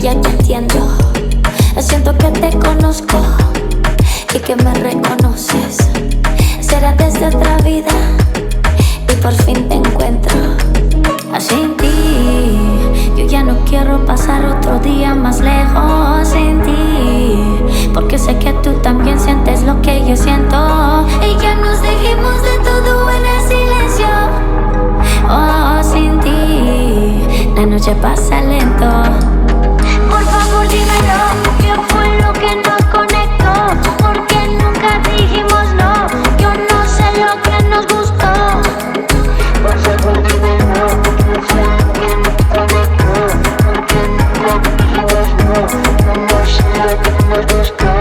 ya te entiendo. Siento que te conozco y que me reconoces. Será desde otra vida y por fin te encuentro. Sin ti, yo ya no quiero pasar otro día más lejos sin ti, porque sé que tú también sientes lo que yo siento. Y ya nos dijimos de todo en el silencio. Oh, sin ti, la noche pasa lento. Por favor dímelo, ¿qué fue lo que nos conectó? Porque nunca dijimos no, yo no sé lo que nos gustó. Por favor dímelo, ¿qué fue lo que nos conectó? Porque nunca dijimos no, yo no sé lo que nos gustó.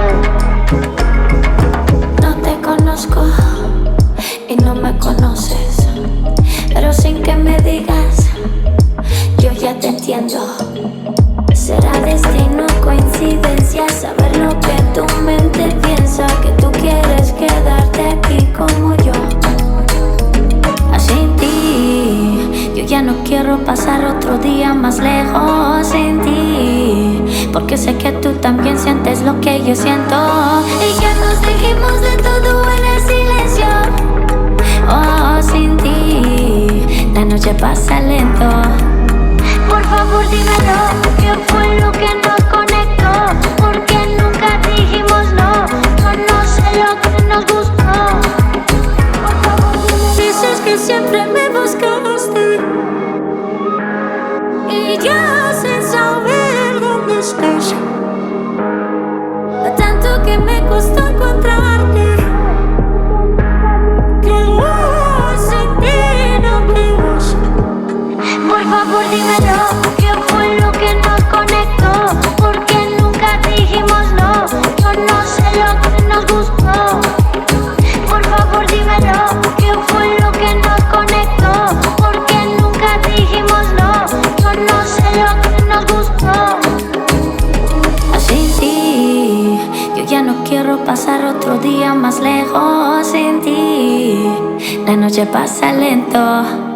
No te conozco y no me conoces, pero sin que me digas, yo ya te entiendo. Será destino, coincidencia, saber lo que tu mente piensa, que tú quieres quedarte aquí como yo. Sin ti, yo ya no quiero pasar otro día más lejos sin ti, porque sé que tú también sientes lo que yo siento. Y ya nos dijimos de todo en el silencio. Oh, sin ti, la noche pasa lento. Por favor dímelo, ¿qué fue lo que nos conectó? Porque nunca dijimos no, yo no sé lo que nos gustó. Por favor, dices que siempre me buscaste y ya sin saber dónde estás. Tanto que me costó encontrarte, que sin ti no vivas. Por favor dímelo, ¿qué fue lo que nos conectó? Porque nunca dijimos no, yo no sé lo que nos gustó. Por favor dímelo, ¿qué fue lo que nos conectó? Porque nunca dijimos no, yo no sé lo que nos gustó. Sin ti, yo ya no quiero pasar otro día más lejos sin ti. La noche pasa lento.